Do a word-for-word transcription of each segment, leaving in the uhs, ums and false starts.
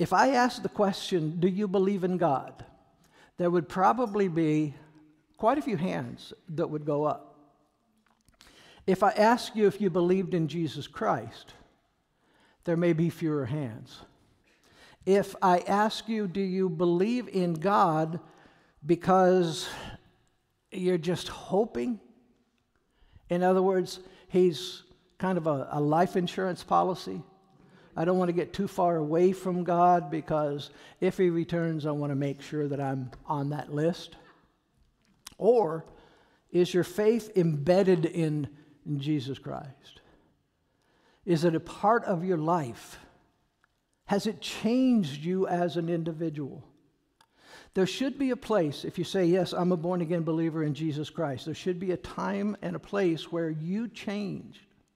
if I asked the question, do you believe in God? There would probably be quite a few hands that would go up. If I ask you if you believed in Jesus Christ, there may be fewer hands. If I ask you, do you believe in God because you're just hoping? In other words, he's kind of a, a life insurance policy. I don't want to get too far away from God because if he returns, I want to make sure that I'm on that list. Or is your faith embedded in, in Jesus Christ? Is it a part of your life? Has it changed you as an individual? There should be a place, if you say, yes, I'm a born-again believer in Jesus Christ, there should be a time and a place where you changed.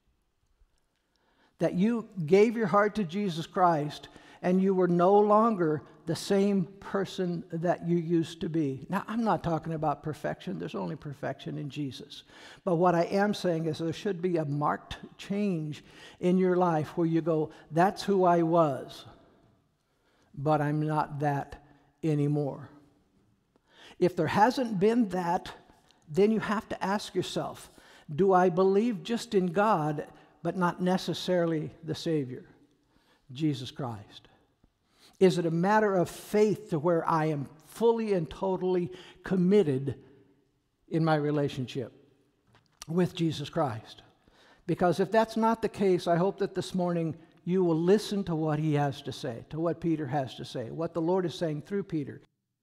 That you gave your heart to Jesus Christ and you were no longer the same person that you used to be. Now, I'm not talking about perfection. There's only perfection in Jesus. But what I am saying is there should be a marked change in your life where you go, that's who I was, but I'm not that anymore. If there hasn't been that, then you have to ask yourself, do I believe just in God, but not necessarily the Savior, Jesus Christ? Is it a matter of faith to where I am fully and totally committed in my relationship with Jesus Christ? Because if that's not the case, I hope that this morning you will listen to what he has to say, to what Peter has to say, what the Lord is saying through Peter.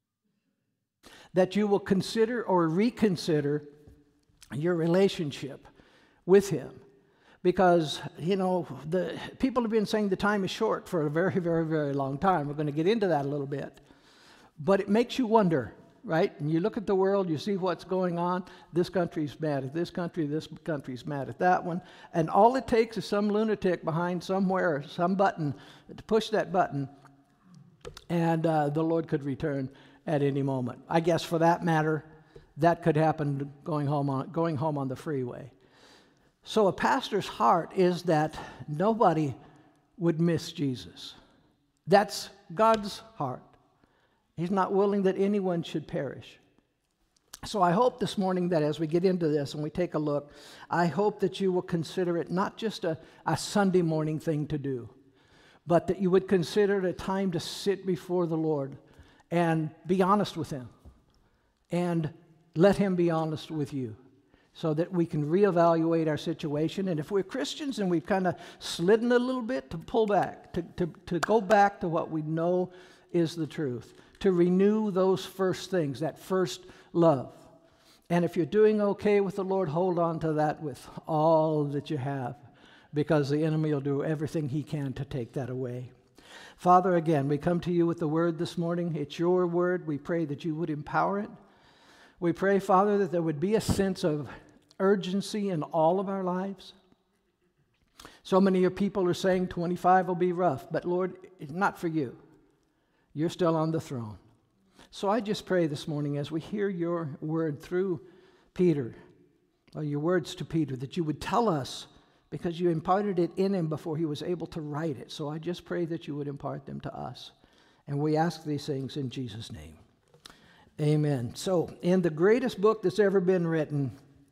That you will consider or reconsider your relationship with him. Because, you know, the people have been saying the time is short for a very, very, very long time. We're going to get into that a little bit. But it makes you wonder, right? And you look at the world, you see what's going on. This country's mad at this country, this country's mad at that one. And all it takes is some lunatic behind somewhere, some button, to push that button, and uh, the Lord could return at any moment. I guess for that matter, that could happen going home on, going home on the freeway. So a pastor's heart is that nobody would miss Jesus. That's God's heart. He's not willing that anyone should perish. So I hope this morning that as we get into this and we take a look, I hope that you will consider it not just a, a Sunday morning thing to do, but that you would consider it a time to sit before the Lord and be honest with him and let him be honest with you, so that we can reevaluate our situation. And if we're Christians and we've kind of slidden a little bit, to pull back, to, to, to go back to what we know is the truth, to renew those first things, that first love. And if you're doing okay with the Lord, hold on to that with all that you have, because the enemy will do everything he can to take that away. Father, again, we come to you with the word this morning. It's your word. We pray that you would empower it. We pray, Father, that there would be a sense of urgency in all of our lives. So many of people are saying twenty-five will be rough, but Lord, it's not for you. You're still on the throne. So I just pray this morning as we hear your word through Peter, or your words to Peter, that you would tell us, because you imparted it in him before he was able to write it. So I just pray that you would impart them to us. And we ask these things in Jesus' name. Amen. So, in the greatest book that's ever been written,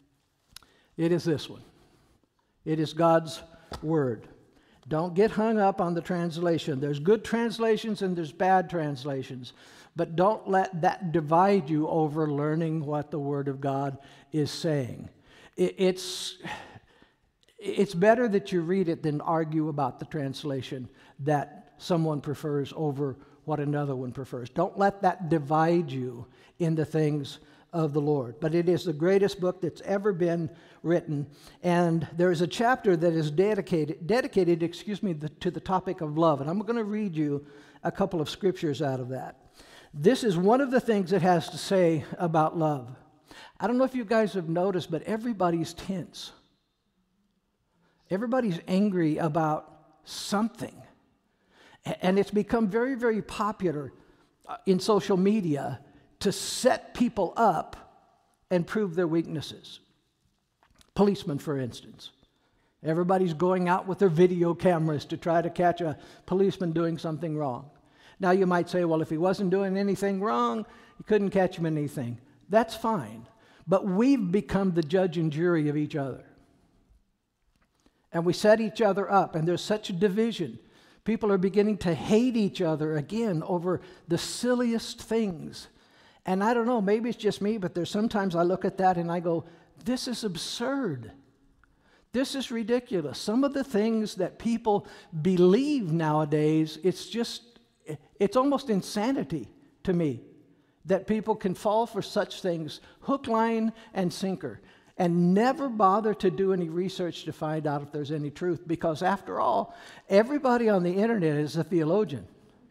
it is this one. It is God's Word. Don't get hung up on the translation. There's good translations and there's bad translations. But don't let that divide you over learning what the Word of God is saying. It, it's, it's better that you read it than argue about the translation that someone prefers over what another one prefers. Don't let that divide you in the things of the Lord. But it is the greatest book that's ever been written. And there is a chapter that is dedicated, dedicated, excuse me, the, to the topic of love. And I'm going to read you a couple of scriptures out of that. This is one of the things it has to say about love. I don't know if you guys have noticed, but everybody's tense. Everybody's angry about something. And it's become very, very popular in social media to set people up and prove their weaknesses. Policemen, for instance. Everybody's going out with their video cameras to try to catch a policeman doing something wrong. Now you might say, well, if he wasn't doing anything wrong, you couldn't catch him in anything. That's fine. But we've become the judge and jury of each other. And we set each other up, and there's such a division. People are beginning to hate each other again over the silliest things. And I don't know, maybe it's just me, but there's sometimes I look at that and I go, this is absurd. This is ridiculous. Some of the things that people believe nowadays, it's just, it's almost insanity to me that people can fall for such things, hook, line, and sinker, and never bother to do any research to find out if there's any truth. Because after all, everybody on the internet is a theologian.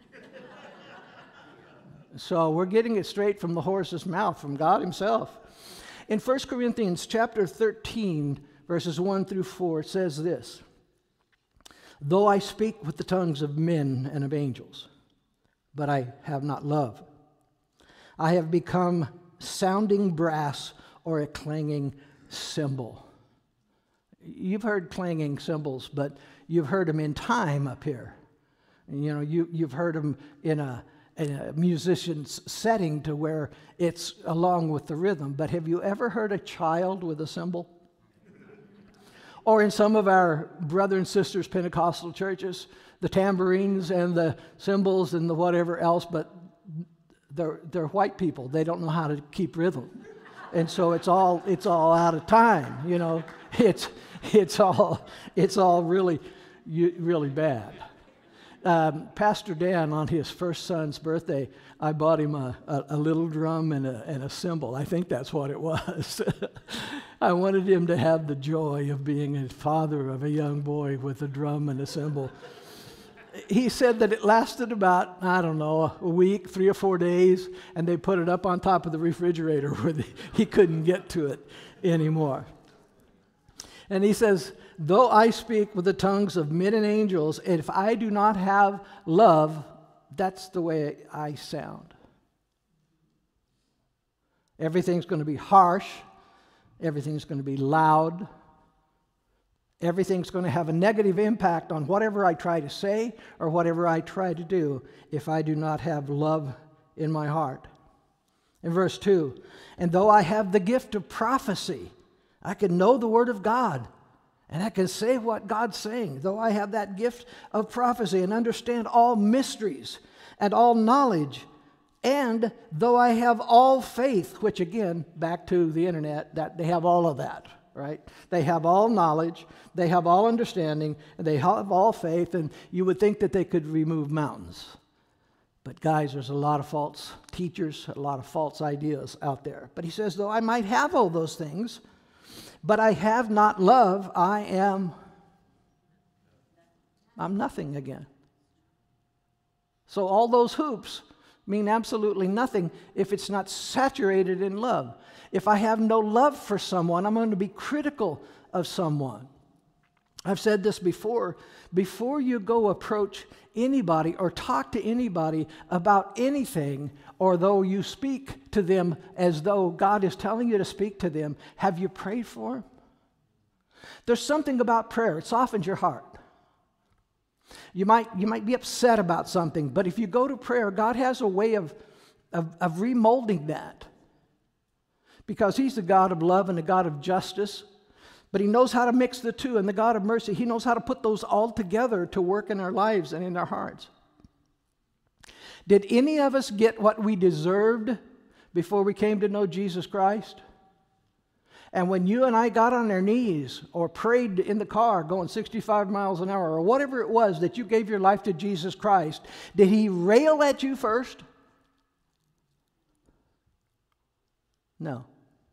So we're getting it straight from the horse's mouth, from God himself. In First Corinthians chapter thirteen, verses one through four, it says this: though I speak with the tongues of men and of angels, but I have not love, I have become sounding brass or a clanging cymbal. You've heard clanging cymbals, but you've heard them in time up here. You know, you, you've heard them in a, in a musician's setting to where it's along with the rhythm. But have you ever heard a child with a cymbal? Or in some of our brother and sisters Pentecostal churches, the tambourines and the cymbals and the whatever else, but they're, they're white people. They don't know how to keep rhythm. And so it's all it's all out of time, you know. It's it's all it's all really really bad. Um, Pastor Dan, on his first son's birthday, I bought him a, a, a little drum and a, and a cymbal. I think that's what it was. I wanted him to have the joy of being a father of a young boy with a drum and a cymbal. He said that it lasted about, I don't know, a week, three or four days, and they put it up on top of the refrigerator where the, he couldn't get to it anymore. And he says, though I speak with the tongues of men and angels, if I do not have love, that's the way I sound. Everything's going to be harsh. Everything's going to be loud. Everything's going to have a negative impact on whatever I try to say or whatever I try to do if I do not have love in my heart. In verse two, and though I have the gift of prophecy, I can know the word of God, and I can say what God's saying. Though I have that gift of prophecy and understand all mysteries and all knowledge, and though I have all faith, which again, back to the internet, that they have all of that. Right? They have all knowledge, they have all understanding, and they have all faith, and you would think that they could remove mountains. But guys, there's a lot of false teachers, a lot of false ideas out there. But he says, though I might have all those things, but I have not love, I am, I'm nothing again. So all those hoops mean absolutely nothing if it's not saturated in love. If I have no love for someone, I'm going to be critical of someone. I've said this before. Before you go approach anybody or talk to anybody about anything, or though you speak to them as though God is telling you to speak to them, have you prayed for them? There's something about prayer. It softens your heart. You might, you might be upset about something, but if you go to prayer, God has a way of, of, of remolding that. Because he's the God of love and the God of justice. But he knows how to mix the two. And the God of mercy, he knows how to put those all together to work in our lives and in our hearts. Did any of us get what we deserved before we came to know Jesus Christ? And when you and I got on our knees or prayed in the car going sixty-five miles an hour or whatever it was that you gave your life to Jesus Christ, did he rail at you first? No.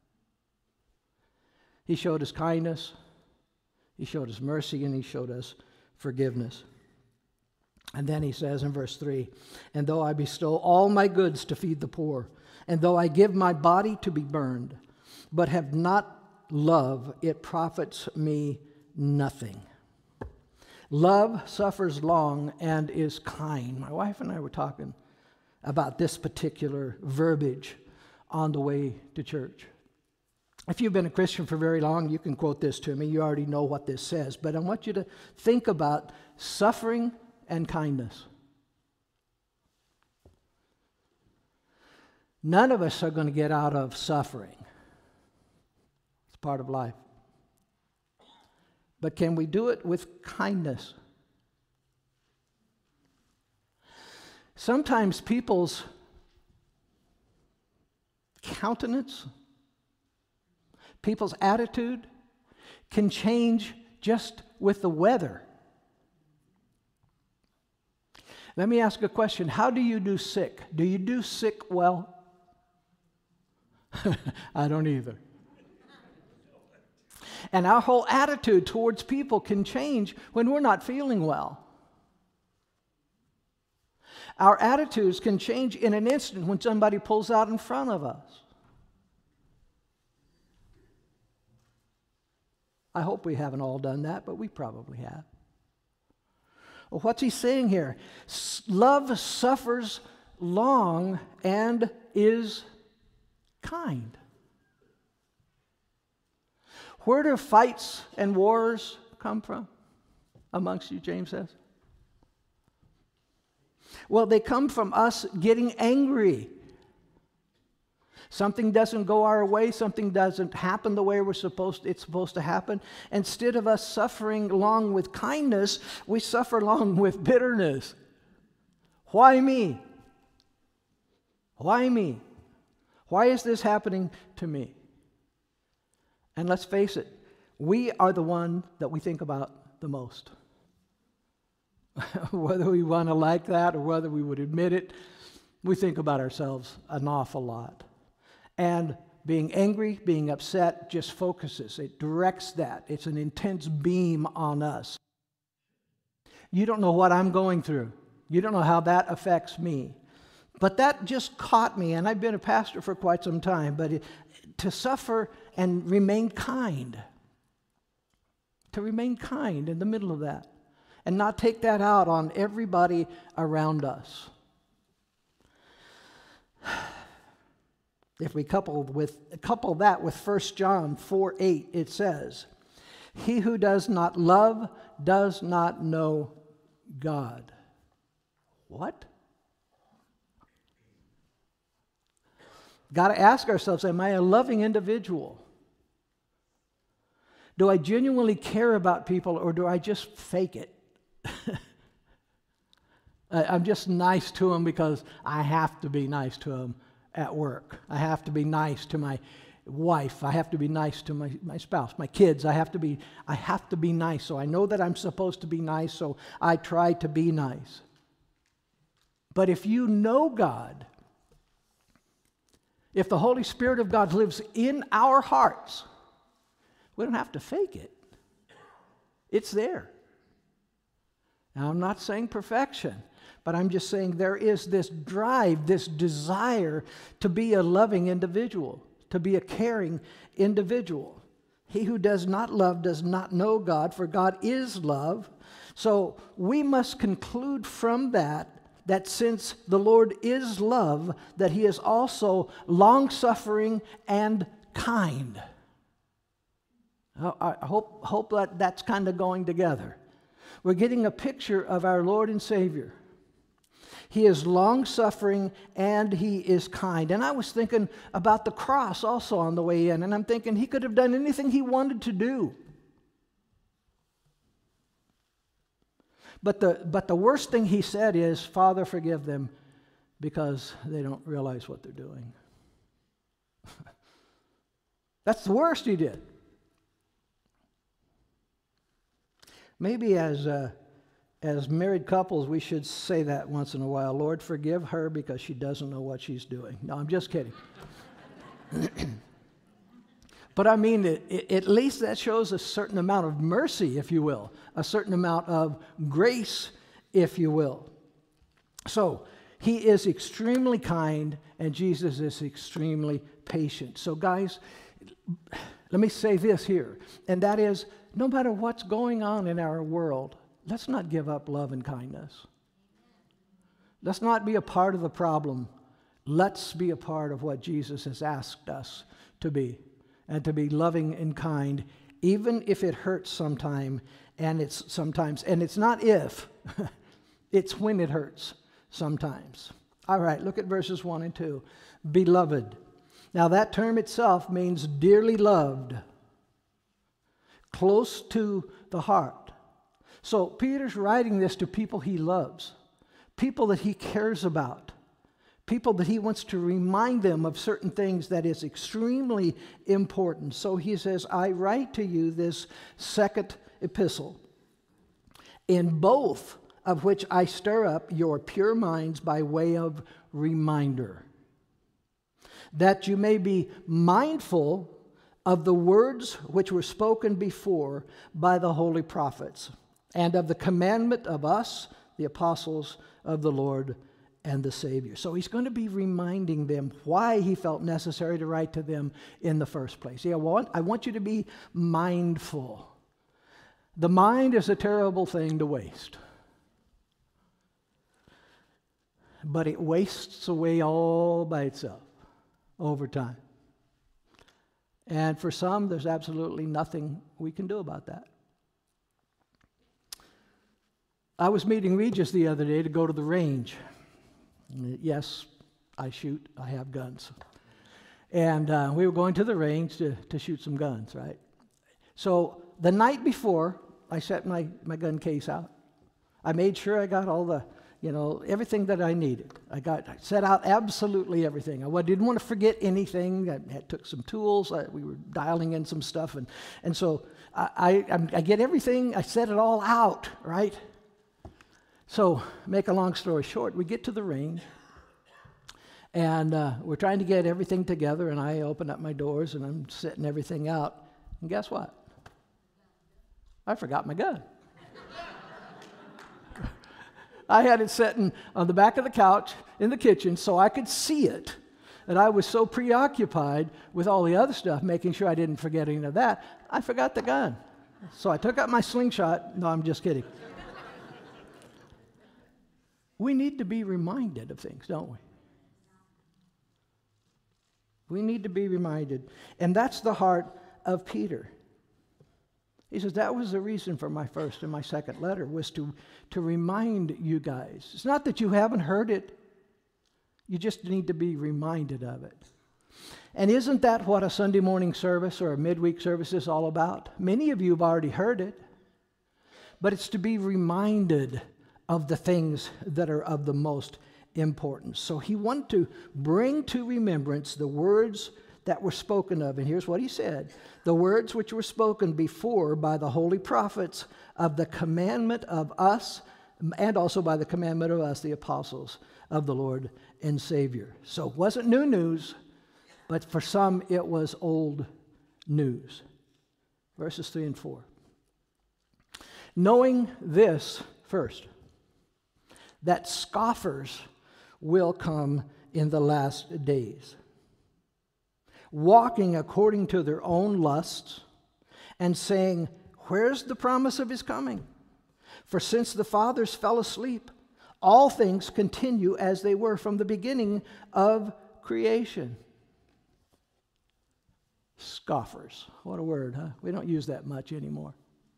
He showed us kindness, he showed us mercy, and he showed us forgiveness. And then he says in verse three, and though I bestow all my goods to feed the poor, and though I give my body to be burned, but have not love, it profits me nothing. Love suffers long and is kind. My wife and I were talking about this particular verbiage on the way to church. If you've been a Christian for very long, you can quote this to me. You already know what this says. But I want you to think about suffering and kindness. None of us are going to get out of suffering. It's part of life. But can we do it with kindness? Sometimes people's countenance, people's attitude can change just with the weather. Let me ask a question. How do you do sick? Do you do sick well? I don't either. And our whole attitude towards people can change when we're not feeling well. Our attitudes can change in an instant when somebody pulls out in front of us. I hope we haven't all done that, but we probably have. Well, what's he saying here? Love suffers long and is kind. Where do fights and wars come from amongst you, James says? Well, they come from us getting angry. Something doesn't go our way, something doesn't happen the way we're supposed it's supposed to happen. Instead of us suffering long with kindness, we suffer long with bitterness. Why me? Why me? Why is this happening to me? And let's face it, we are the one that we think about the most. Whether we want to like that or whether we would admit it, we think about ourselves an awful lot. And being angry, being upset just focuses. It directs that. It's an intense beam on us. You don't know what I'm going through. You don't know how that affects me. But that just caught me, and I've been a pastor for quite some time, but it, to suffer and remain kind, to remain kind in the middle of that, and not take that out on everybody around us. If we couple with couple that with First John four eight, it says, "He who does not love does not know God." What? Got to ask ourselves, am I a loving individual? Do I genuinely care about people, or do I just fake it? I'm just nice to them because I have to be nice to them at work. I have to be nice to my wife. I have to be nice to my, my spouse, my kids. I have to be I have to be nice. So I know that I'm supposed to be nice, so I try to be nice. But if you know God, if the Holy Spirit of God lives in our hearts, we don't have to fake it. It's there. Now, I'm not saying perfection, but I'm just saying there is this drive, this desire to be a loving individual, to be a caring individual. He who does not love does not know God, for God is love. So we must conclude from that that since the Lord is love, that He is also long-suffering and kind. I hope, hope that that's kind of going together. We're getting a picture of our Lord and Savior. He is long-suffering and He is kind. And I was thinking about the cross also on the way in, and I'm thinking He could have done anything He wanted to do. But the, but the worst thing He said is, "Father, forgive them because they don't realize what they're doing." That's the worst He did. Maybe as uh, as married couples, we should say that once in a while. "Lord, forgive her because she doesn't know what she's doing." No, I'm just kidding. But I mean, it, it, at least that shows a certain amount of mercy, if you will, a certain amount of grace, if you will. So, He is extremely kind, and Jesus is extremely patient. So, guys, let me say this here, and that is, no matter what's going on in our world, let's not give up love and kindness. Let's not be a part of the problem. Let's be a part of what Jesus has asked us to be, and to be loving and kind, even if it hurts sometime, and it's sometimes, and it's not if, it's when it hurts sometimes. All right, look at verses one and two. Beloved. Now that term itself means dearly loved, close to the heart. So Peter's writing this to people he loves, people that he cares about, people that he wants to remind them of certain things that is extremely important. So he says, I write to you this second epistle, in both of which I stir up your pure minds by way of reminder, that you may be mindful of the words which were spoken before by the holy prophets, and of the commandment of us, the apostles of the Lord and the Savior. So he's going to be reminding them why he felt necessary to write to them in the first place. Yeah, well, I want you to be mindful. The mind is a terrible thing to waste. But it wastes away all by itself over time. And for some, there's absolutely nothing we can do about that. I was meeting Regis the other day to go to the range. Yes, I shoot. I have guns. And uh, we were going to the range to, to shoot some guns, right? So the night before, I set my, my gun case out. I made sure I got all the, you know, everything that I needed. I got I set out absolutely everything. I didn't want to forget anything. I had, took some tools. I, we were dialing in some stuff. And, and so I, I, I get everything. I set it all out, right? So, make a long story short, we get to the range, and uh, we're trying to get everything together, and I open up my doors, and I'm setting everything out, and guess what? I forgot my gun. I had it sitting on the back of the couch in the kitchen so I could see it, and I was so preoccupied with all the other stuff, making sure I didn't forget any of that, I forgot the gun. So I took out my slingshot. No, I'm just kidding. We need to be reminded of things, don't we? We need to be reminded. And that's the heart of Peter. He says, that was the reason for my first and my second letter, was to, to remind you guys. It's not that you haven't heard it. You just need to be reminded of it. And isn't that what a Sunday morning service or a midweek service is all about? Many of you have already heard it. But it's to be reminded of the things that are of the most importance. So he wanted to bring to remembrance the words that were spoken of. And here's what he said. The words which were spoken before by the holy prophets of the commandment of us, and also by the commandment of us, the apostles of the Lord and Savior. So it wasn't new news, but for some it was old news. Verses three and four. Knowing this first, that scoffers will come in the last days, walking according to their own lusts, and saying, where's the promise of his coming? For since the fathers fell asleep, all things continue as they were from the beginning of creation. Scoffers. What a word, huh? We don't use that much anymore.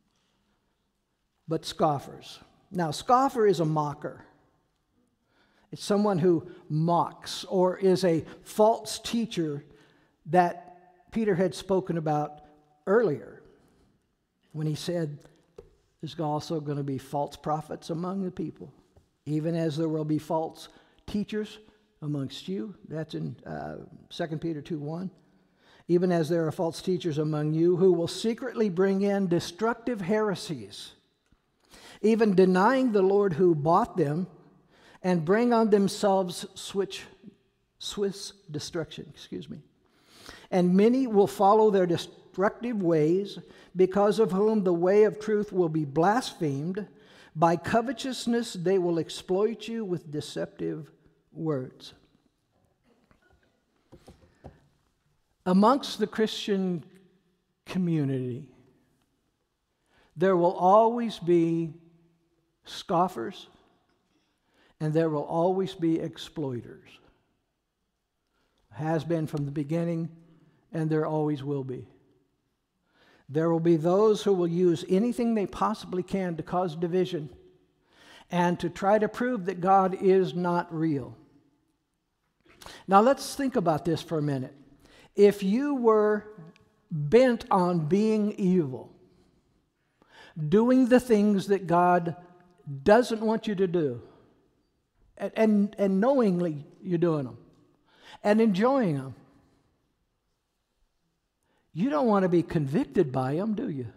But scoffers. Now, scoffer is a mocker. It's someone who mocks or is a false teacher that Peter had spoken about earlier when he said there's also going to be false prophets among the people, even as there will be false teachers amongst you. That's in uh, Second Peter two one. Even as there are false teachers among you who will secretly bring in destructive heresies, even denying the Lord who bought them, and bring on themselves switch, Swiss destruction, excuse me. And many will follow their destructive ways, because of whom the way of truth will be blasphemed. By covetousness they will exploit you with deceptive words. Amongst the Christian community, there will always be scoffers, and there will always be exploiters. Has been from the beginning, and there always will be. There will be those who will use anything they possibly can to cause division and to try to prove that God is not real. Now let's think about this for a minute. If you were bent on being evil, doing the things that God doesn't want you to do, and, and, and knowingly you're doing them, and enjoying them, you don't want to be convicted by them, do you?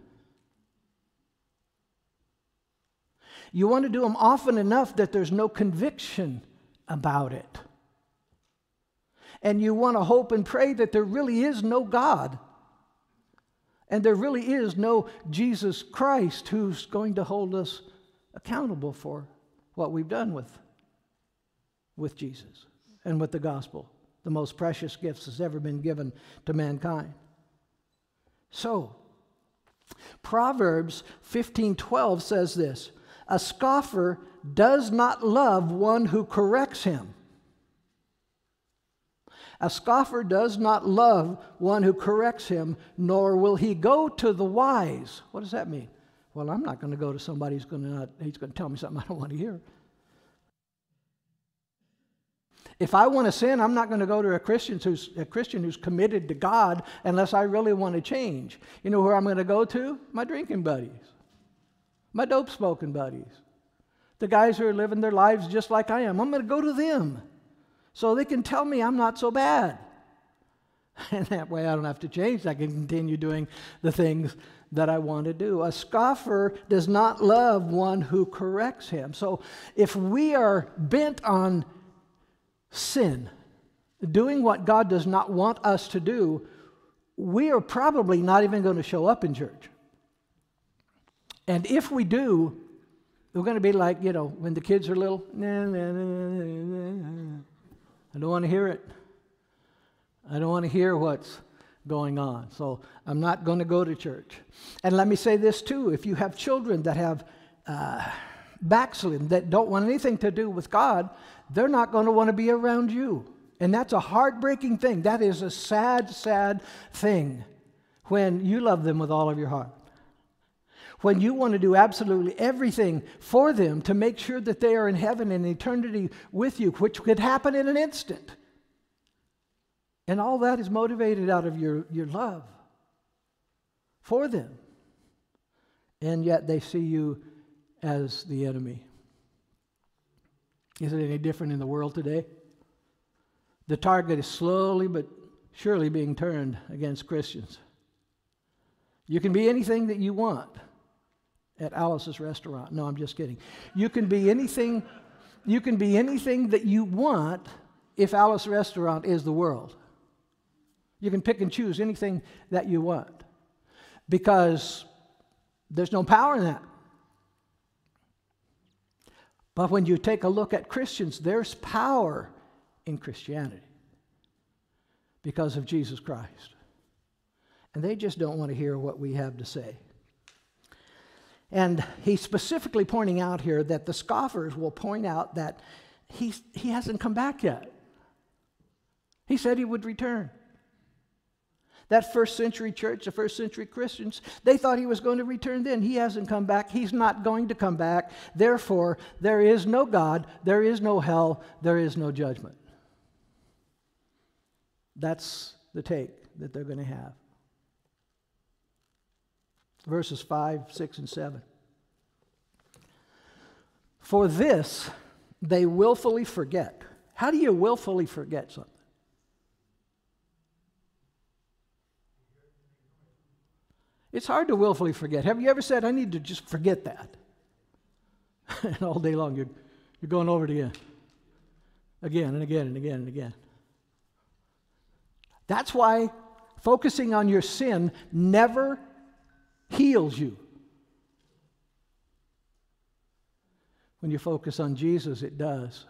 You want to do them often enough that there's no conviction about it. And you want to hope and pray that there really is no God. And there really is no Jesus Christ who's going to hold us accountable for what we've done with, with Jesus and with the gospel, the most precious gifts that's ever been given to mankind. So, Proverbs fifteen twelve says this, "A scoffer does not love one who corrects him." A scoffer does not love one who corrects him, nor will he go to the wise. What does that mean? Well, I'm not going to go to somebody who's going to not, he's going to tell me something I don't want to hear. If I want to sin, I'm not going to go to a Christian who's a Christian who's committed to God unless I really want to change. You know where I'm going to go to? My drinking buddies, my dope smoking buddies, the guys who are living their lives just like I am. I'm going to go to them so they can tell me I'm not so bad. And that way I don't have to change. I can continue doing the things that I want to do. A scoffer does not love one who corrects him. So if we are bent on sin, doing what God does not want us to do, we are probably not even going to show up in church. And if we do, we're going to be like, you know, when the kids are little, nah, nah, nah, nah, nah. I don't want to hear it. I don't want to hear what's going on. So I'm not going to go to church. And let me say this too. If you have children that have uh, backslidden, that don't want anything to do with God, they're not going to want to be around you. And that's a heartbreaking thing. That is a sad, sad thing when you love them with all of your heart. When you want to do absolutely everything for them to make sure that they are in heaven in eternity with you, which could happen in an instant. And all that is motivated out of your, your love for them. And yet they see you as the enemy. Is it any different in the world today? The target is slowly but surely being turned against Christians. You can be anything that you want at Alice's restaurant. No, I'm just kidding. You can be anything, you can be anything that you want if Alice's restaurant is the world. You can pick and choose anything that you want because there's no power in that. But when you take a look at Christians, there's power in Christianity because of Jesus Christ. And they just don't want to hear what we have to say. And he's specifically pointing out here that the scoffers will point out that he's, he hasn't come back yet. He said he would return. That first century church, the first century Christians, they thought he was going to return then. He hasn't come back. He's not going to come back. Therefore, there is no God, there is no hell, there is no judgment. That's the take that they're going to have. Verses five, six, and seven. For this they willfully forget. How do you willfully forget something? It's hard to willfully forget. Have you ever said, I need to just forget that? And all day long you're, you're going over it again. Again and again and again and again. That's why focusing on your sin never heals you. When you focus on Jesus, it does.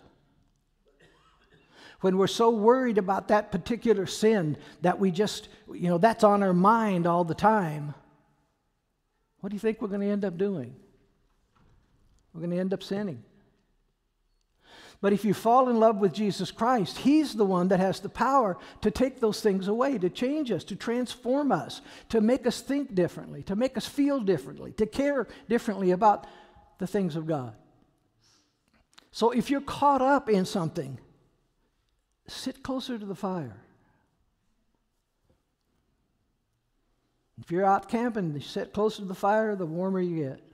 When we're so worried about that particular sin that we just, you know, that's on our mind all the time, what do you think we're going to end up doing? We're going to end up sinning. But if you fall in love with Jesus Christ, He's the one that has the power to take those things away, to change us, to transform us, to make us think differently, to make us feel differently, to care differently about the things of God. So if you're caught up in something sit closer to the fire. If you're out camping, you sit closer to the fire, the warmer you get.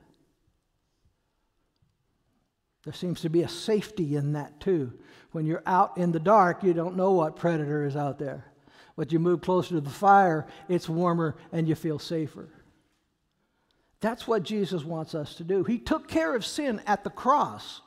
There seems to be a safety in that too. When you're out in the dark, you don't know what predator is out there. But you move closer to the fire, it's warmer and you feel safer. That's what Jesus wants us to do. He took care of sin at the cross.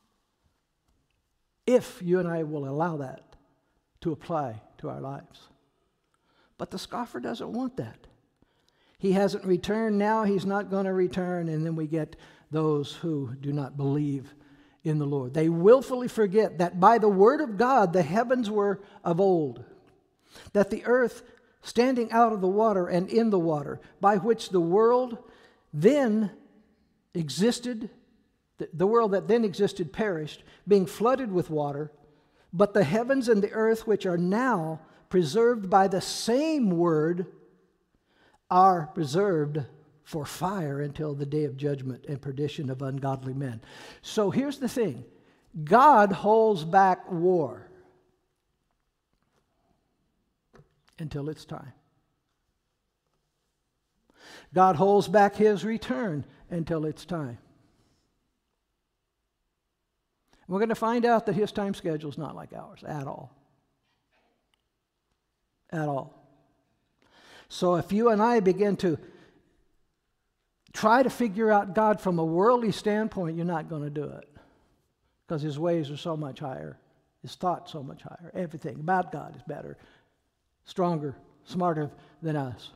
If you and I will allow that to apply to our lives. But the scoffer doesn't want that. He hasn't returned now, he's not going to return, and then we get those who do not believe in the Lord. They willfully forget that by the word of God the heavens were of old, that the earth standing out of the water and in the water, by which the world then existed, the world that then existed perished, being flooded with water, but the heavens and the earth which are now preserved by the same word are preserved for fire until the day of judgment and perdition of ungodly men. So here's the thing. God holds back war until it's time. God holds back his return until it's time. We're going to find out that his time schedule is not like ours at all. At all. So if you and I begin to try to figure out God from a worldly standpoint, you're not going to do it. Because his ways are so much higher. His thoughts so much higher. Everything about God is better, stronger, smarter than us.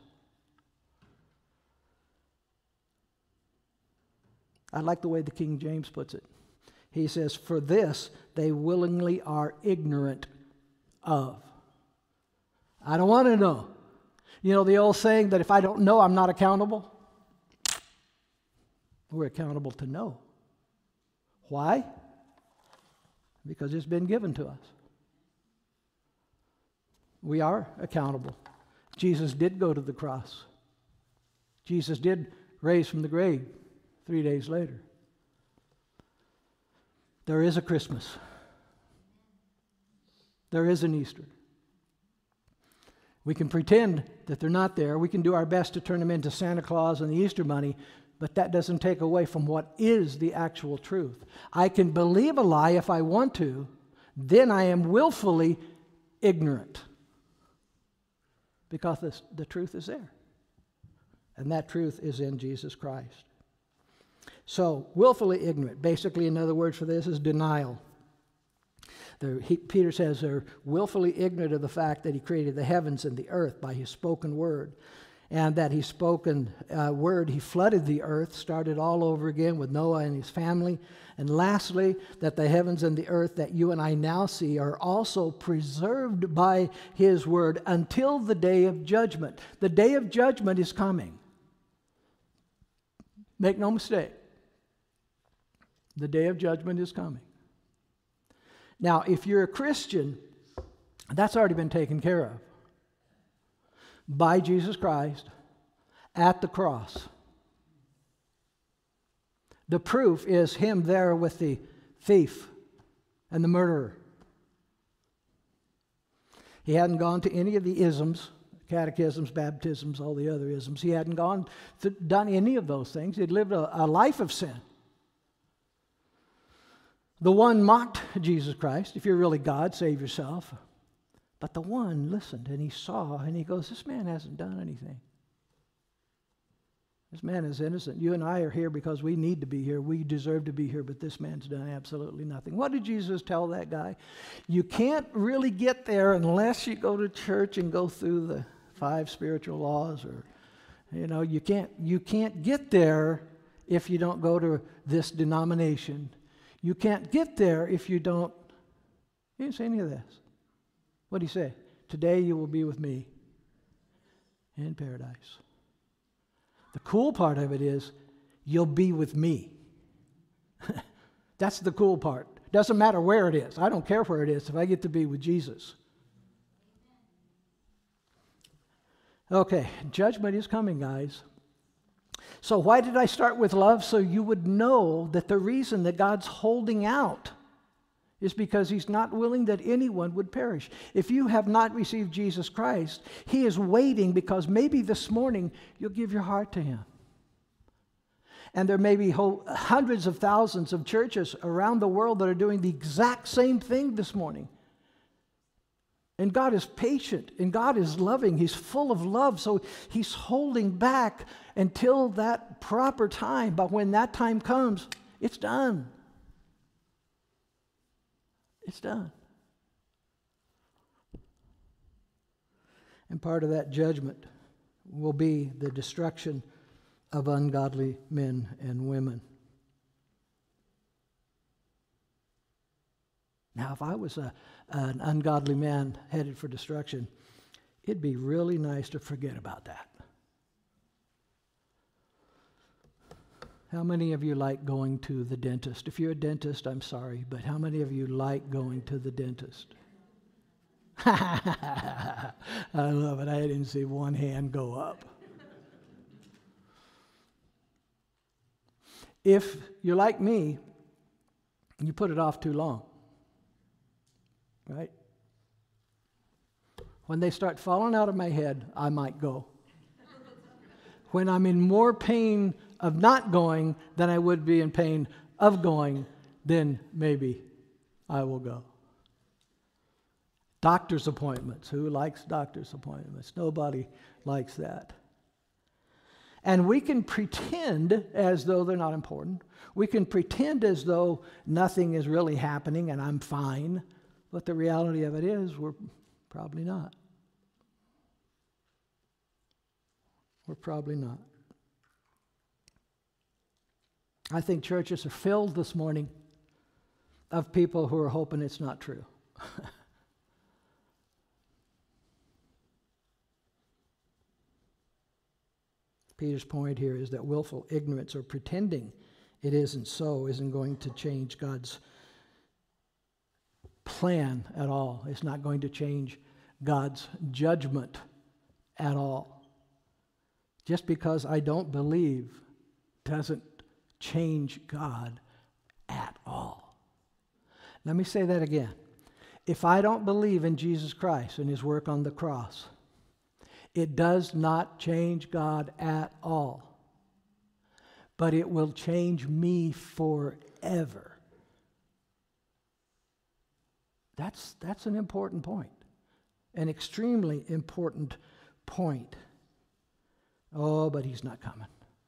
I like the way the King James puts it. He says, for this they willingly are ignorant of. I don't want to know. You know the old saying that if I don't know, I'm not accountable? We're accountable to know. Why? Because it's been given to us. We are accountable. Jesus did go to the cross. Jesus did raise from the grave three days later. There is a Christmas. There is an Easter. We can pretend that they're not there. We can do our best to turn them into Santa Claus and the Easter Bunny, but that doesn't take away from what is the actual truth. I can believe a lie if I want to, then I am willfully ignorant because this, the truth is there. And that truth is in Jesus Christ. So, willfully ignorant, basically another word for this is denial. The, he, Peter says they're willfully ignorant of the fact that he created the heavens and the earth by his spoken word. And that his spoken uh, word, he flooded the earth, started all over again with Noah and his family. And lastly, that the heavens and the earth that you and I now see are also preserved by his word until the day of judgment. The day of judgment is coming. Make no mistake. The day of judgment is coming. Now, if you're a Christian, that's already been taken care of by Jesus Christ at the cross. The proof is him there with the thief and the murderer. He hadn't gone to any of the isms, catechisms, baptisms, all the other isms. He hadn't gone to, done any of those things. He'd lived a, a life of sin. The one mocked Jesus Christ. If you're really God, save yourself. But the one listened and he saw and he goes, this man hasn't done anything. This man is innocent. You and I are here because we need to be here. We deserve to be here, but this man's done absolutely nothing. What did Jesus tell that guy? You can't really get there unless you go to church and go through the five spiritual laws, or, you know, you can't, you can't get there if you don't go to this denomination. You can't get there if you don't. He didn't say any of this. What did he say? Today you will be with me in paradise. The cool part of it is you'll be with me. That's the cool part. Doesn't matter where it is. I don't care where it is if I get to be with Jesus. Okay, judgment is coming, guys. So why did I start with love? So you would know that the reason that God's holding out is because he's not willing that anyone would perish. If you have not received Jesus Christ, he is waiting because maybe this morning you'll give your heart to him. And there may be whole, hundreds of thousands of churches around the world that are doing the exact same thing this morning. And God is patient, and God is loving. He's full of love, so he's holding back until that proper time. But when that time comes, it's done. It's done. And part of that judgment will be the destruction of ungodly men and women. Now, if I was a, an ungodly man headed for destruction, it'd be really nice to forget about that. How many of you like going to the dentist? If you're a dentist, I'm sorry, but how many of you like going to the dentist? I love it. I didn't see one hand go up. If you're like me, you put it off too long, right? When they start falling out of my head, I might go. When I'm in more pain of not going than I would be in pain of going, then maybe I will go. Doctor's appointments. Who likes doctor's appointments? Nobody likes that. And we can pretend as though they're not important. We can pretend as though nothing is really happening and I'm fine. But the reality of it is we're probably not. We're probably not. I think churches are filled this morning of people who are hoping it's not true. Peter's point here is that willful ignorance or pretending it isn't so isn't going to change God's plan at all. It's not going to change God's judgment at all. Just because I don't believe doesn't change God at all. Let me say that again. If I don't believe in Jesus Christ and his work on the cross, it does not change God at all. But it will change me forever. That's, that's an important point. An extremely important point. Oh, but he's not coming.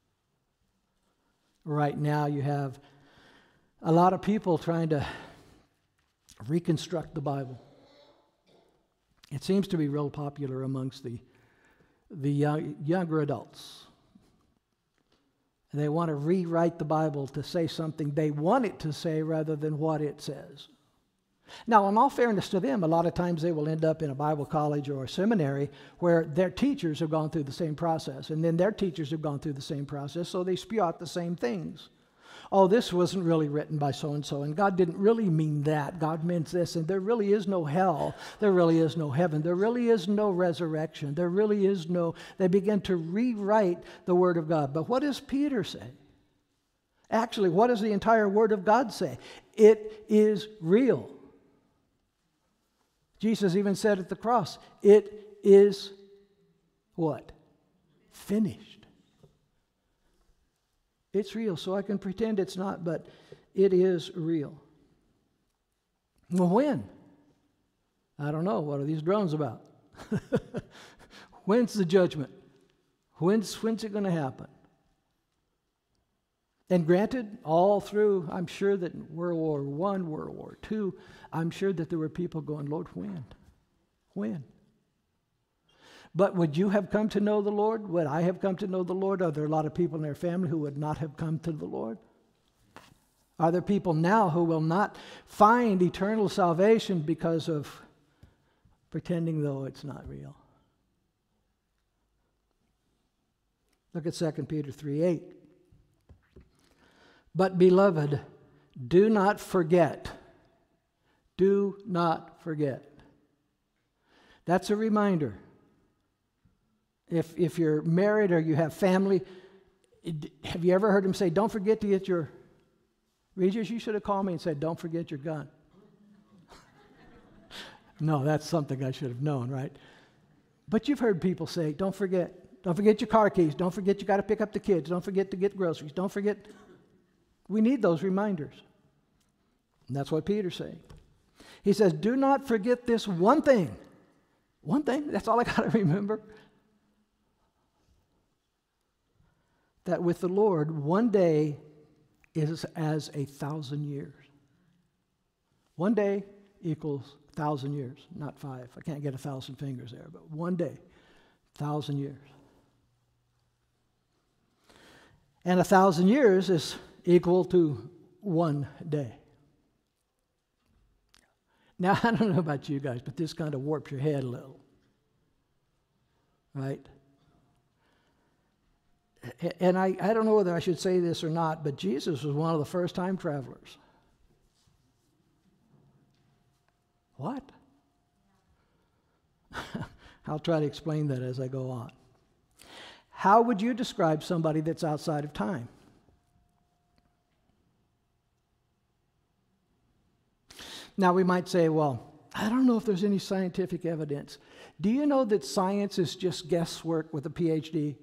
Right now you have a lot of people trying to reconstruct the Bible. It seems to be real popular amongst the, the young, younger adults. And they want to rewrite the Bible to say something they want it to say rather than what it says. Now, in all fairness to them, a lot of times they will end up in a Bible college or a seminary where their teachers have gone through the same process, and then their teachers have gone through the same process, so they spew out the same things. Oh, this wasn't really written by so-and-so, and God didn't really mean that. God meant this, and there really is no hell. There really is no heaven. There really is no resurrection. There really is no... They begin to rewrite the Word of God. But what does Peter say? Actually, what does the entire Word of God say? It is real. Jesus even said at the cross, it is what? Finished. It's real, so I can pretend it's not, but it is real. Well, when? I don't know. What are these drones about? When's the judgment? When's, when's it going to happen? And granted, all through, I'm sure that in World War One, World War Two, I'm sure that there were people going, Lord, when? When? But would you have come to know the Lord? Would I have come to know the Lord? Are there a lot of people in their family who would not have come to the Lord? Are there people now who will not find eternal salvation because of pretending though it's not real? Look at Second Peter three eight. But beloved, do not forget. Do not forget. That's a reminder. If, if you're married or you have family, it, have you ever heard him say, don't forget to get your... Regis, you should have called me and said, don't forget your gun. No, that's something I should have known, right? But you've heard people say, don't forget. Don't forget your car keys. Don't forget you got to pick up the kids. Don't forget to get groceries. Don't forget. We need those reminders. And that's what Peter's saying. He says, do not forget this one thing. One thing, that's all I got to remember. That with the Lord, one day is as a thousand years. One day equals a thousand years, not five. I can't get a thousand fingers there, but one day, thousand years. And a thousand years is equal to one day. Now, I don't know about you guys, but this kind of warps your head a little. Right? And I, I don't know whether I should say this or not, but Jesus was one of the first time travelers. What? I'll try to explain that as I go on. How would you describe somebody that's outside of time? Now we might say, well, I don't know if there's any scientific evidence. Do you know that science is just guesswork with a P H D?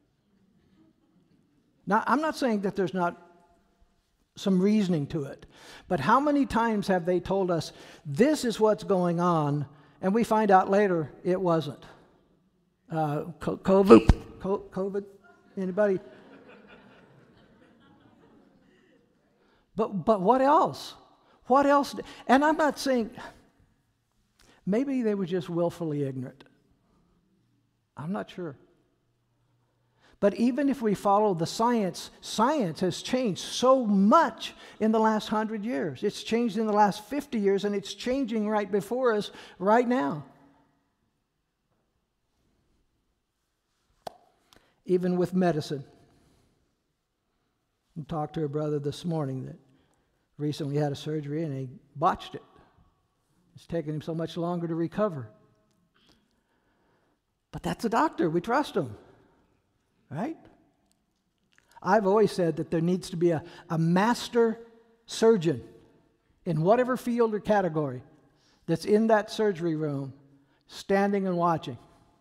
Now, I'm not saying that there's not some reasoning to it, but how many times have they told us this is what's going on, and we find out later it wasn't? Uh, COVID? COVID? Anybody? But but what else? What else? And I'm not saying, maybe they were just willfully ignorant. I'm not sure. But even if we follow the science, science has changed so much in the last hundred years. It's changed in the last fifty years, and it's changing right before us right now. Even with medicine. I talked to a brother this morning that recently had a surgery and he botched it. It's taken him so much longer to recover. But that's a doctor. We trust him. Right? I've always said that there needs to be a, a master surgeon in whatever field or category that's in that surgery room, standing and watching.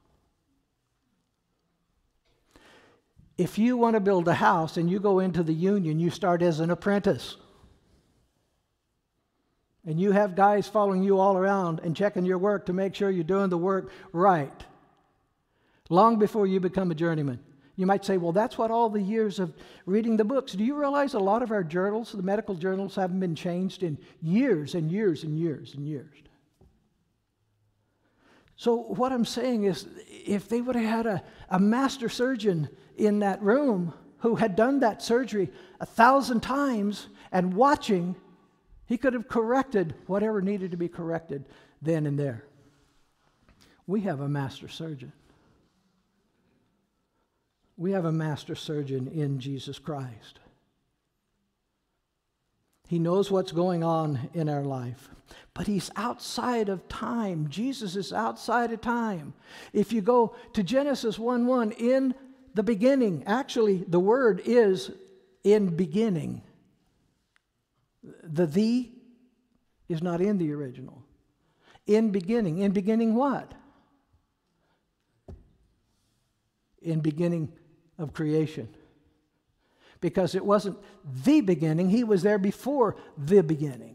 If you want to build a house and you go into the union, you start as an apprentice. And you have guys following you all around and checking your work to make sure you're doing the work right. Long before you become a journeyman. You might say, well, that's what all the years of reading the books. Do you realize a lot of our journals, the medical journals, haven't been changed in years and years and years and years? So what I'm saying is, if they would have had a, a master surgeon in that room who had done that surgery a thousand times and watching, he could have corrected whatever needed to be corrected then and there. We have a master surgeon. We have a master surgeon in Jesus Christ. He knows what's going on in our life, but he's outside of time. Jesus is outside of time. If you go to Genesis one one, in the beginning, actually the word is in beginning. The the is not in the original. In beginning. In beginning what? In beginning of creation. Because it wasn't the beginning, he was there before the beginning.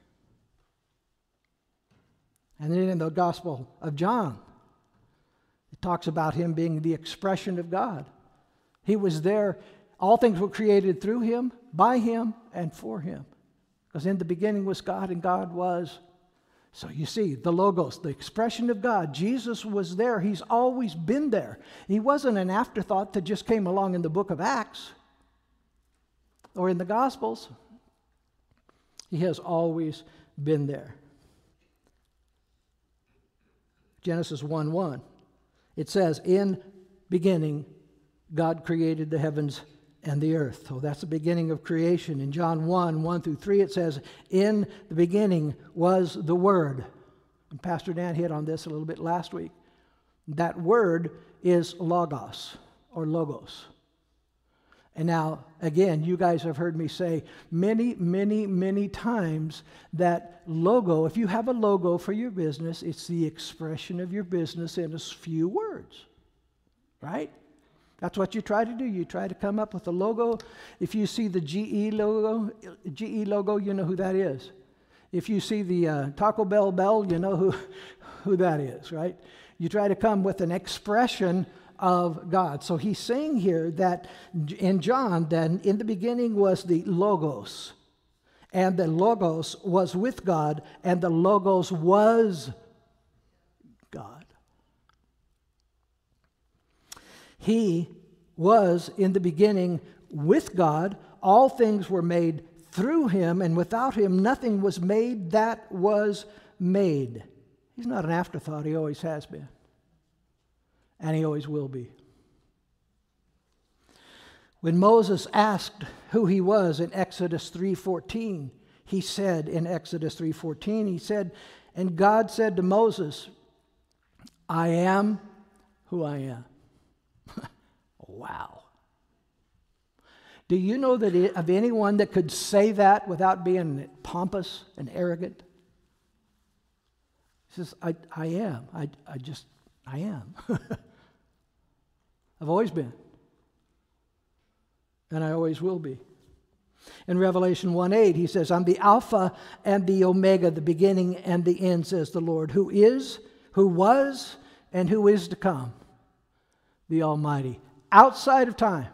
And then in the Gospel of John, it talks about him being the expression of God. He was there, all things were created through him, by him, and for him. Because in the beginning was God, and God was. So you see, the Logos, the expression of God, Jesus was there. He's always been there. He wasn't an afterthought that just came along in the book of Acts or in the Gospels. He has always been there. Genesis one one, it says, in beginning, God created the heavens and the earth. So that's the beginning of creation. In John one, one through three, it says, in the beginning was the Word. And Pastor Dan hit on this a little bit last week. That word is logos, or logos. And now, again, you guys have heard me say many, many, many times that logo, if you have a logo for your business, it's the expression of your business in a few words, right? That's what you try to do. You try to come up with a logo. If you see the G E logo, G E logo, you know who that is. If you see the uh, Taco Bell bell, you know who, who that is, right? You try to come with an expression of God. So he's saying here that in John, that in the beginning was the Logos, and the Logos was with God, and the Logos was God. He was in the beginning with God. All things were made through him, and without him nothing was made that was made. He's not an afterthought. He always has been. And he always will be. When Moses asked who he was in Exodus three fourteen, he said in Exodus three fourteen, he said, and God said to Moses, I am who I am. Wow. Do you know that it, of anyone that could say that without being pompous and arrogant? He says, I, I am. I, I just, I am. I've always been. And I always will be. In Revelation one eight, he says, I'm the Alpha and the Omega, the beginning and the end, says the Lord, who is, who was, and who is to come, the Almighty, outside of time.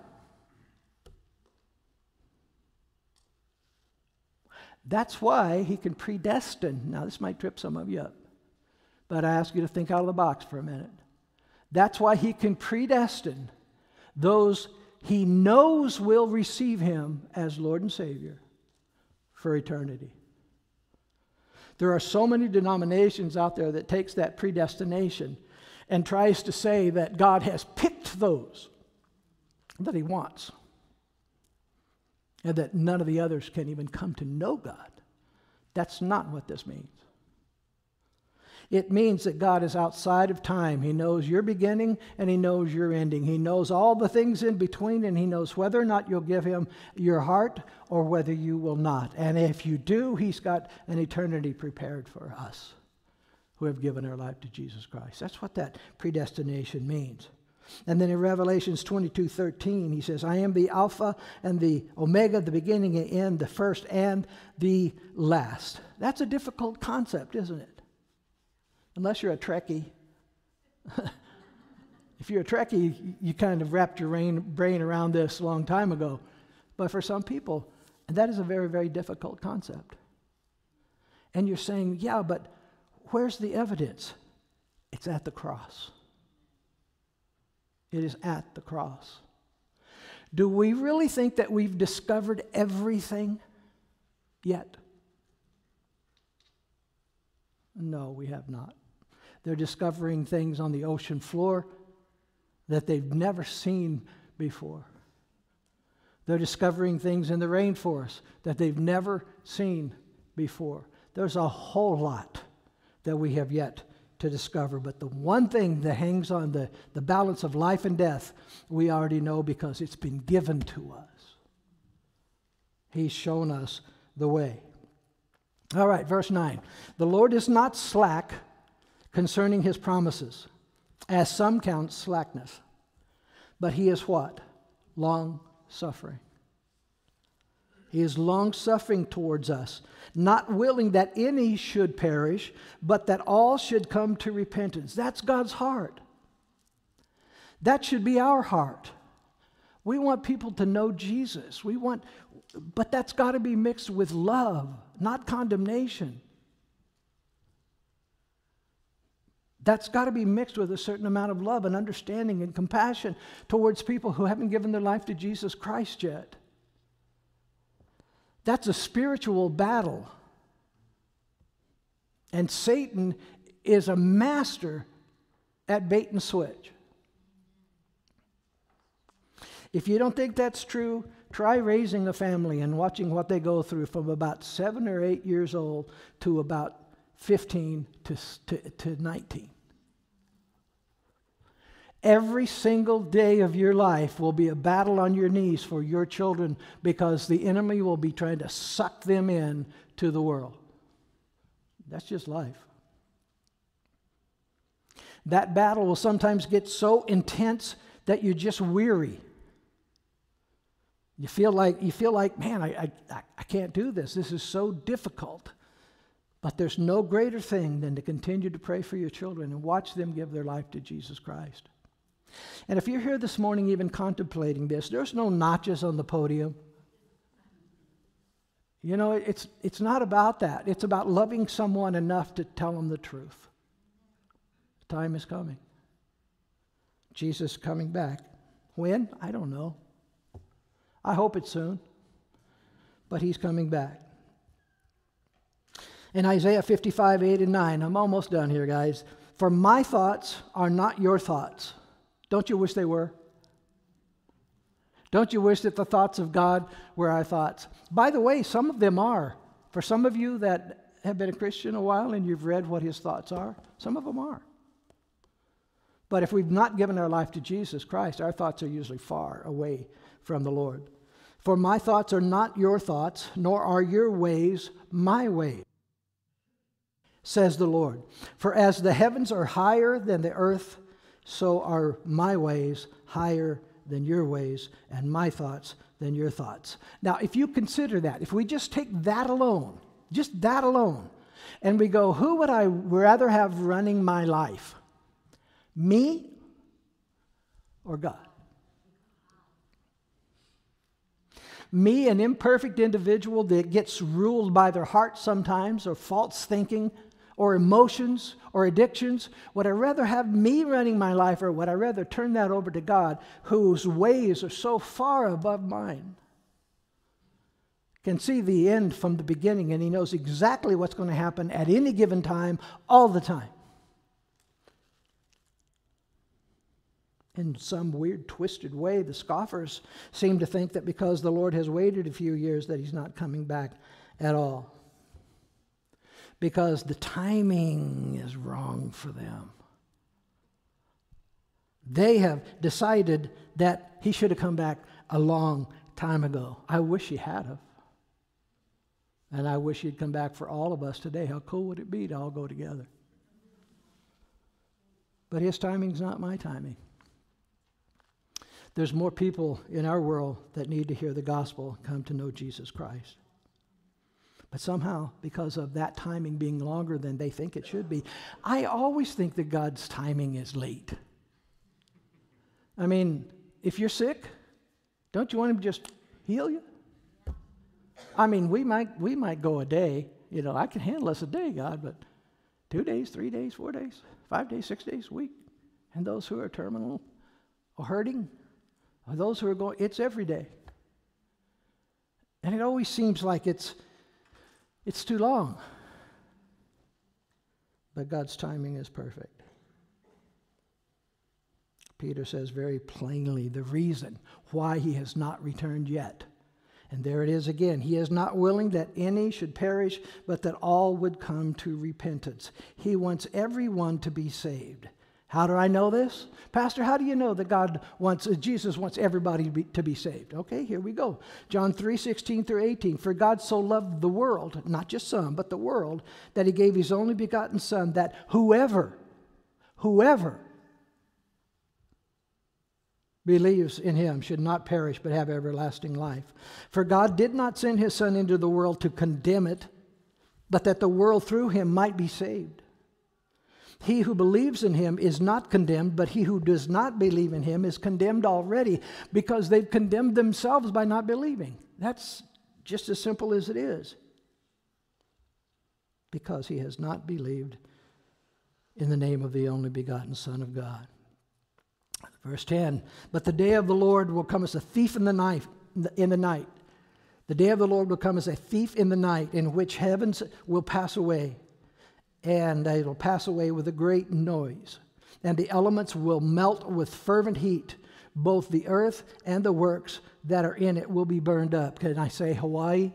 That's why he can predestine. Now, this might trip some of you up, but I ask you to think out of the box for a minute. That's why he can predestine those he knows will receive him as Lord and Savior for eternity. There are so many denominations out there that takes that predestination and tries to say that God has picked those that he wants, and that none of the others can even come to know God. That's not what this means. It means that God is outside of time. He knows your beginning and he knows your ending. He knows all the things in between, and he knows whether or not you'll give him your heart or whether you will not. And if you do, he's got an eternity prepared for us who have given our life to Jesus Christ. That's what that predestination means. And then in Revelations twenty-two thirteen, he says, I am the Alpha and the Omega, the beginning and end, the first and the last. That's a difficult concept, isn't it? Unless you're a Trekkie. If you're a Trekkie, you kind of wrapped your brain around this a long time ago. But for some people, that is a very, very difficult concept. And you're saying, yeah, but where's the evidence? It's at the cross. It is at the cross. Do we really think that we've discovered everything yet? No, we have not. They're discovering things on the ocean floor that they've never seen before. They're discovering things in the rainforest that they've never seen before. There's a whole lot that we have yet to discover. But the one thing that hangs on the, the balance of life and death, we already know because it's been given to us. He's shown us the way. All right, verse nine. The Lord is not slack concerning his promises, as some count slackness, but he is what? Long-suffering. He is long-suffering towards us, not willing that any should perish, but that all should come to repentance. That's God's heart. That should be our heart. We want people to know Jesus. We want, but that's got to be mixed with love, not condemnation. That's got to be mixed with a certain amount of love and understanding and compassion towards people who haven't given their life to Jesus Christ yet. That's a spiritual battle. And Satan is a master at bait and switch. If you don't think that's true, try raising a family and watching what they go through from about seven or eight years old to about fifteen to, to, to nineteen. Every single day of your life will be a battle on your knees for your children because the enemy will be trying to suck them in to the world. That's just life. That battle will sometimes get so intense that you're just weary. You feel like, you feel like, man, I, I, I can't do this. This is so difficult. But there's no greater thing than to continue to pray for your children and watch them give their life to Jesus Christ. And if you're here this morning even contemplating this, there's no notches on the podium. You know, it's, it's not about that. It's about loving someone enough to tell them the truth. The time is coming. Jesus is coming back. When? I don't know. I hope it's soon. But he's coming back. In Isaiah fifty-five, eight and nine, I'm almost done here, guys. For my thoughts are not your thoughts. Don't you wish they were? Don't you wish that the thoughts of God were our thoughts? By the way, some of them are. For some of you that have been a Christian a while and you've read what his thoughts are, some of them are. But if we've not given our life to Jesus Christ, our thoughts are usually far away from the Lord. For my thoughts are not your thoughts, nor are your ways my ways, says the Lord. For as the heavens are higher than the earth, so are my ways higher than your ways, and my thoughts than your thoughts. Now, if you consider that, if we just take that alone, just that alone, and we go, who would I rather have running my life? Me or God? Me, an imperfect individual that gets ruled by their heart sometimes, or false thinking, or emotions, or addictions? Would I rather have me running my life, or would I rather turn that over to God, whose ways are so far above mine? Can see the end from the beginning, and he knows exactly what's going to happen at any given time, all the time. In some weird, twisted way, the scoffers seem to think that because the Lord has waited a few years that he's not coming back at all. Because the timing is wrong for them. They have decided that he should have come back a long time ago. I wish he had have. And I wish he'd come back for all of us today. How cool would it be to all go together? But his timing's not my timing. There's more people in our world that need to hear the gospel and come to know Jesus Christ. But somehow, because of that timing being longer than they think it should be, I always think that God's timing is late. I mean, if you're sick, don't you want him to just heal you? I mean, we might we might go a day. You know, I can handle us a day, God, but two days, three days, four days, five days, six days, a week. And those who are terminal or hurting, or those who are going, it's every day. And it always seems like it's It's too long. But God's timing is perfect. Peter says very plainly the reason why he has not returned yet. And there it is again. He is not willing that any should perish, but that all would come to repentance. He wants everyone to be saved. How do I know this? Pastor, how do you know that God wants, uh, Jesus wants everybody to be, to be saved? Okay, here we go. John three, sixteen through eighteen. For God so loved the world, not just some, but the world, that he gave his only begotten Son, that whoever, whoever believes in him should not perish, but have everlasting life. For God did not send his Son into the world to condemn it, but that the world through him might be saved. He who believes in him is not condemned, but he who does not believe in him is condemned already, because they've condemned themselves by not believing. That's just as simple as it is. Because he has not believed in the name of the only begotten Son of God. Verse ten, but the day of the Lord will come as a thief in the night. In the night. The day of the Lord will come as a thief in the night, in which heavens will pass away, and it will pass away with a great noise, and the elements will melt with fervent heat. Both the earth and the works that are in it will be burned up. Can I say Hawaii?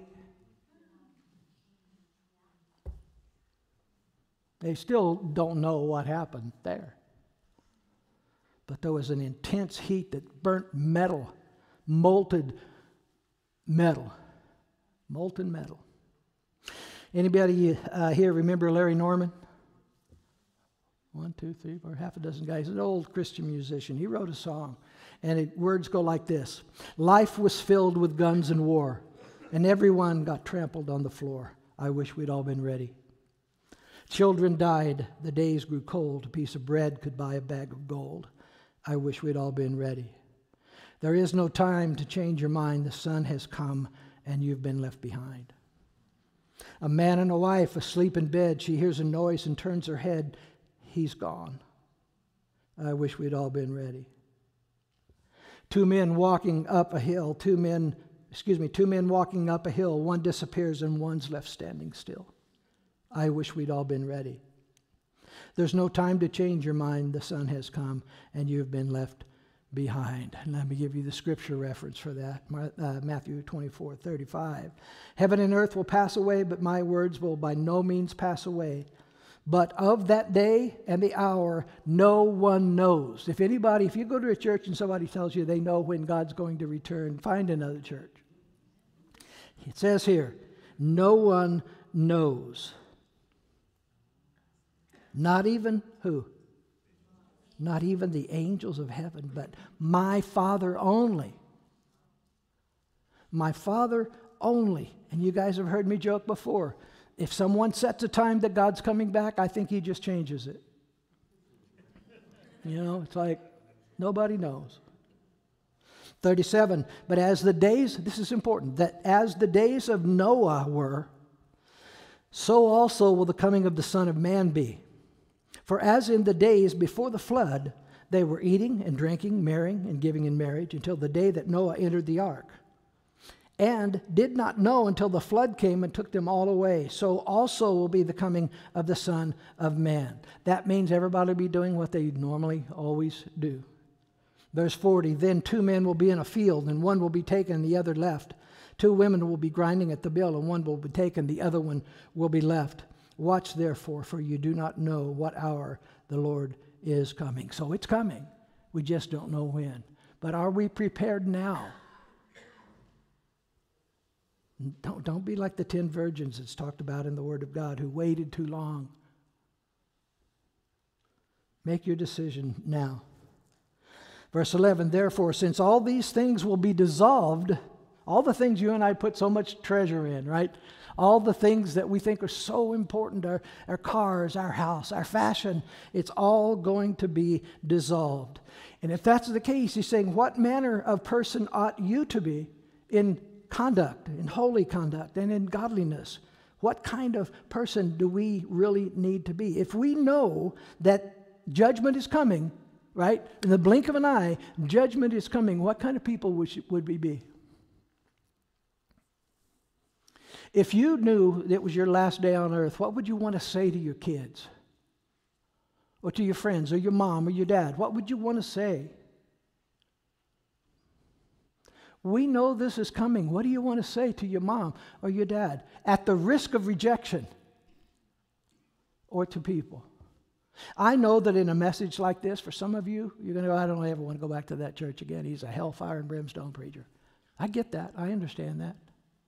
They still don't know what happened there. but there was an intense heat that burnt metal, molten metal, molten metal. Anybody uh, here remember Larry Norman? One, two, three, four, half a dozen guys. He's an old Christian musician. He wrote a song, and it, words go like this. Life was filled with guns and war, and everyone got trampled on the floor. I wish we'd all been ready. Children died. The days grew cold. A piece of bread could buy a bag of gold. I wish we'd all been ready. There is no time to change your mind. The sun has come, and you've been left behind. A man and a wife asleep in bed. She hears a noise and turns her head. He's gone. I wish we'd all been ready. Two men walking up a hill. Two men, excuse me, two men walking up a hill. One disappears and one's left standing still. I wish we'd all been ready. There's no time to change your mind. The sun has come and you've been left behind. And let me give you the scripture reference for that. Uh, Matthew twenty-four thirty-five. Heaven and earth will pass away, but my words will by no means pass away. But of that day and the hour, no one knows. If anybody, if you go to a church and somebody tells you they know when God's going to return, find another church. It says here, no one knows. Not even who? Not even the angels of heaven, but my Father only. My Father only. And you guys have heard me joke before. If someone sets a time that God's coming back, I think he just changes it. You know, it's like nobody knows. thirty-seven, but as the days, this is important, that as the days of Noah were, so also will the coming of the Son of Man be. For as in the days before the flood, they were eating and drinking, marrying and giving in marriage until the day that Noah entered the ark, and did not know until the flood came and took them all away. So also will be the coming of the Son of Man. That means everybody will be doing what they normally always do. Verse forty, then two men will be in a field, and one will be taken and the other left. Two women will be grinding at the mill, and one will be taken, the other one will be left. Watch therefore, for you do not know what hour the Lord is coming. So it's coming. We just don't know when. But are we prepared now? Don't, don't be like the ten virgins that's talked about in the Word of God who waited too long. Make your decision now. Verse eleven, therefore, since all these things will be dissolved, all the things you and I put so much treasure in, right? All the things that we think are so important, our, our cars, our house, our fashion, it's all going to be dissolved. And if that's the case, he's saying, what manner of person ought you to be in conduct, in holy conduct, and in godliness? What kind of person do we really need to be? If we know that judgment is coming, right? In the blink of an eye, judgment is coming, what kind of people would we be? If you knew that it was your last day on earth, what would you want to say to your kids? Or to your friends, or your mom, or your dad? What would you want to say? We know this is coming. What do you want to say to your mom or your dad at the risk of rejection or to people? I know that in a message like this, for some of you, you're going to go, I don't ever want to go back to that church again. He's a hellfire and brimstone preacher. I get that. I understand that.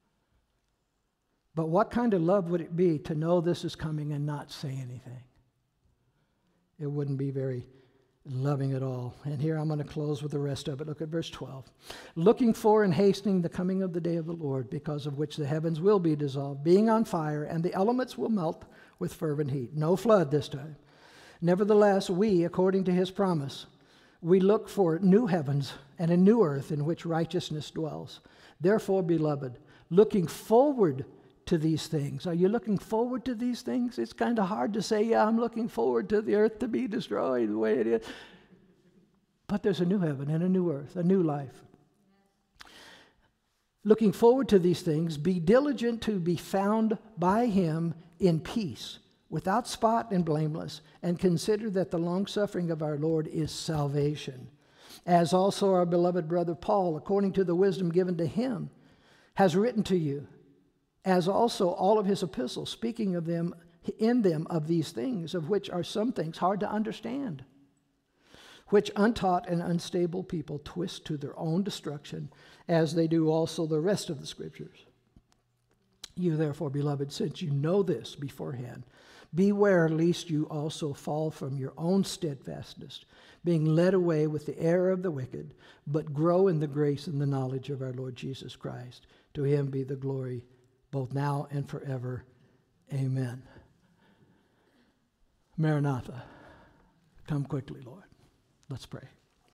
But what kind of love would it be to know this is coming and not say anything? It wouldn't be very loving at all. And here I'm going to close with the rest of it. Look at verse twelve. Looking for and hastening the coming of the day of the Lord, because of which the heavens will be dissolved, being on fire, and the elements will melt with fervent heat. No flood this time. Nevertheless, we, according to his promise, we look for new heavens and a new earth in which righteousness dwells. Therefore, beloved, looking forward to these things. Are you looking forward to these things? It's kind of hard to say, yeah, I'm looking forward to the earth to be destroyed the way it is. But there's a new heaven and a new earth, a new life. Looking forward to these things, be diligent to be found by him in peace, without spot and blameless, and consider that the long-suffering of our Lord is salvation. As also our beloved brother Paul, according to the wisdom given to him, has written to you, as also all of his epistles, speaking of them, in them of these things, of which are some things hard to understand, which untaught and unstable people twist to their own destruction, as they do also the rest of the Scriptures. You therefore, beloved, since you know this beforehand, beware lest you also fall from your own steadfastness, being led away with the error of the wicked, but grow in the grace and the knowledge of our Lord Jesus Christ. To him be the glory both now and forever. Amen. Maranatha, come quickly, Lord. Let's pray.